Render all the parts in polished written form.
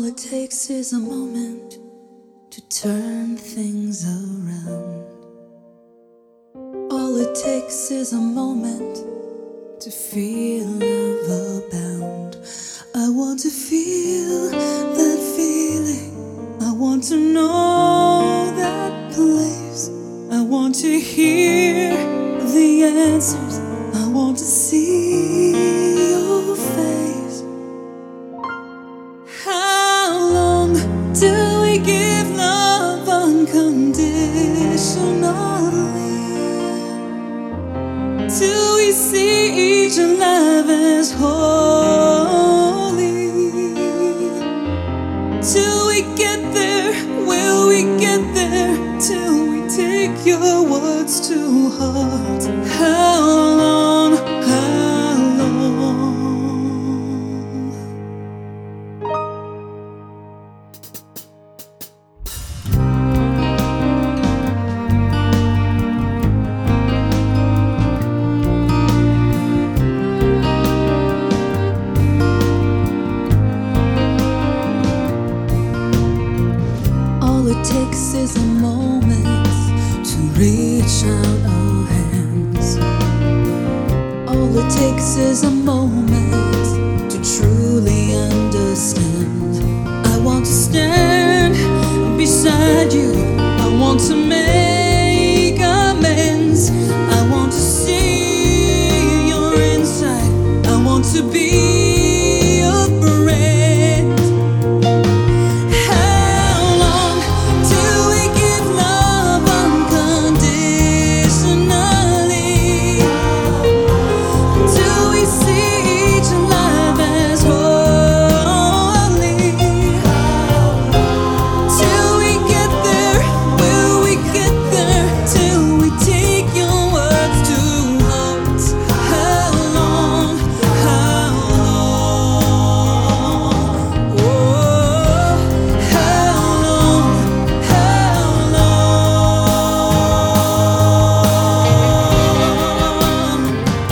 All it takes is a moment to turn things around. All it takes is a moment to feel love abound. I want to feel that feeling. I want to know that place. I want to hear the answers. I want to see your face. How long do we give love unconditionally? Till we see each love as holy. Till we get there, will we get there? Till we take your words to heart. How long, how long? All it takes is a moment to reach out our hands. All it takes is a moment to truly understand. I want to stand beside you. I want to make amends. I want to see your inside. I want to be your friend. How long till we give love unconditionally? Till we see each life as holy. Till we get there, will we get there? Till we take your words to heart. How long, how long? Oh, how long, how long?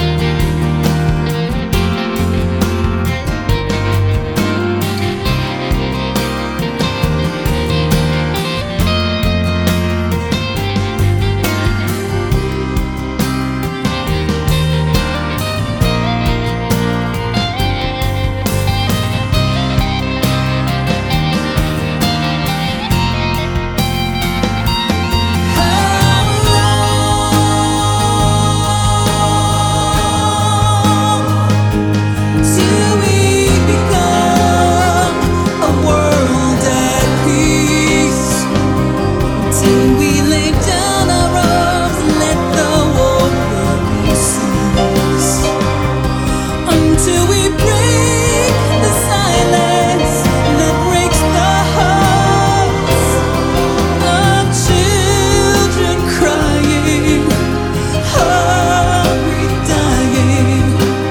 Till we become a world at peace. Till we lay down our arms and let the war cease. Until we break the silence that breaks the hearts of children crying, hungry, dying.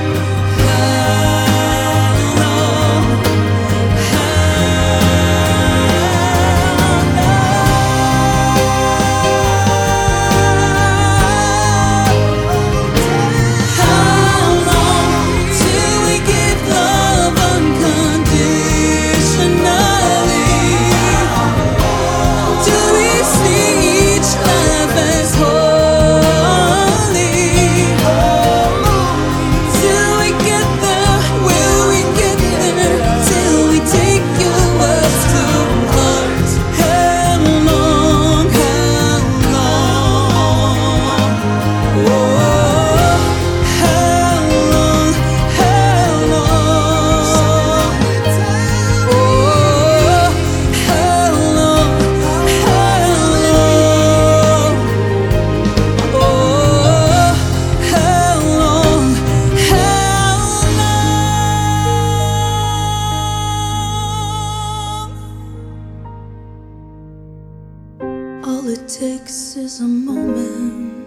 How long till we give love unconditionally? Do we see each life as holy? Till we get there, will we get there? Till we take your words to heart. How long, how long? Oh, how long, how long? Oh, how long, how long? Oh, how long, how long? All it takes is a moment